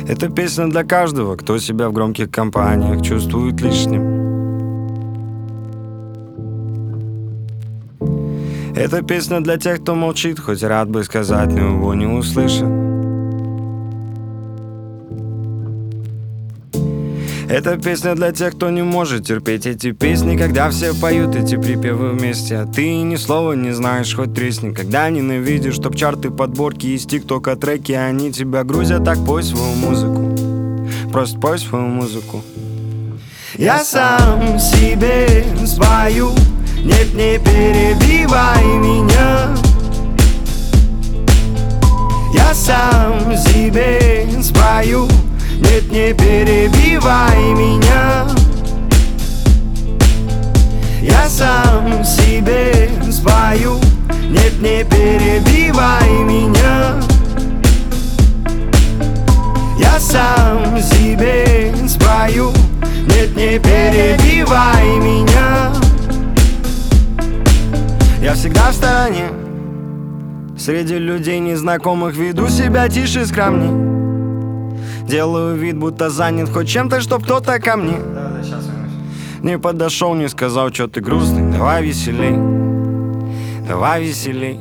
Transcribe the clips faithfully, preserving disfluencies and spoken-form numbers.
Это песня для каждого, кто себя в громких компаниях чувствует лишним. Это песня для тех, кто молчит, хоть рад бы сказать, но его не услышит. Это песня для тех, кто не может терпеть эти песни, когда все поют эти припевы вместе, а ты ни слова не знаешь, хоть тресни. Когда ненавидишь топ-чарты, подборки из тиктока треки, они тебя грузят, так пой свою музыку. Просто пой свою музыку. Я сам себе спою, нет, не перебивай меня. Я сам себе спою, нет, не перебивай меня. Я сам себе спою, нет, не перебивай меня. Я сам себе спою, нет, не перебивай меня. Я всегда в стороне, среди людей незнакомых веду себя тише и скромней. Делаю вид, будто занят хоть чем-то, чтоб кто-то ко мне не подошел, не сказал, что ты грустный. Давай веселей, давай веселей.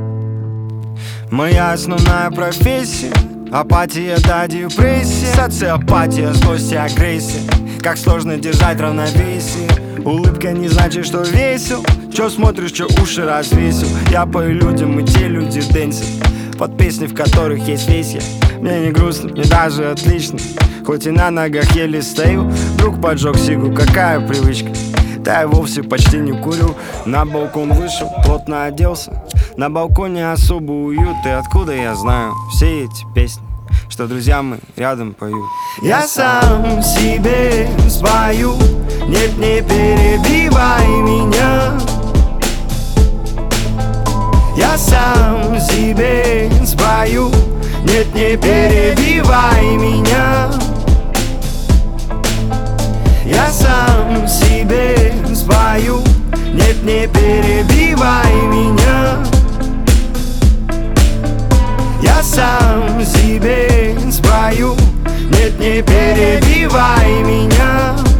Моя основная профессия — апатия да депрессия, социопатия, злость и агрессия. Как сложно держать равновесие. Улыбка не значит, что весел. Чё смотришь, чё уши развесил? Я пою людям, и те люди дэнсят под песни, в которых есть весь я. Мне не грустно, мне даже отлично. Хоть и на ногах еле стою. Вдруг поджег сигу, какая привычка. Да я вовсе почти не курю. На балкон вышел, плотно оделся. На балконе особо уют. И откуда я знаю все эти песни, что друзья мы рядом поют? Я сам себе спою, нет, не перебивай меня. Я сам себе спою, нет, не перебивай меня. Я сам себе спою, нет, не перебивай меня. Я сам себе спою, нет, не перебивай меня.